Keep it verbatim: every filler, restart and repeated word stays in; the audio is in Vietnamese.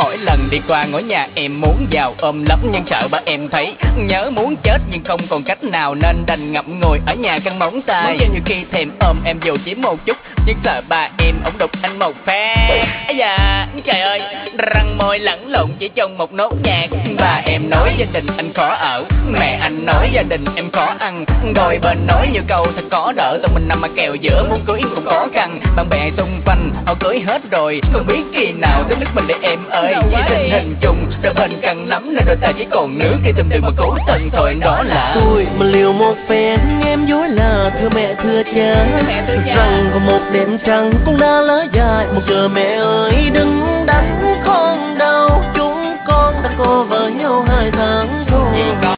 Mỗi lần đi qua ngõ nhà em muốn vào ôm lắm, nhưng sợ ba em thấy nhớ muốn chết nhưng không còn cách nào, nên đành ngậm ngùi ở nhà căng móng tay. Muốn nhiều khi thèm ôm em dù chỉ một chút, nhưng sợ ba em ổng đục anh một phe. Ây da trời ơi, răng môi lẫn lộn chỉ trong một nốt nhạc. Ba em nói gia đình anh khó ở, mẹ anh nói gia đình em khó ăn, đôi bên nói nhiều câu thật có đỡ. Tụi mình nằm mà kèo giữa muốn cưới cũng khó khăn, bạn bè xung quanh họ cưới hết rồi, không biết khi nào tới nước mình để em ơi. Vì tình hình chung đôi bên căng lắm nên đôi ta chỉ còn nước khi tìm từ mà cố tình thôi. Đó là tôi mà liều một phen em dối là thưa mẹ thưa cha, rằng vào một đêm trăng cũng đã lỡ dài. Một giờ mẹ ơi đừng đánh con đâu, chúng con đã có vợ nhau hai tháng thôi.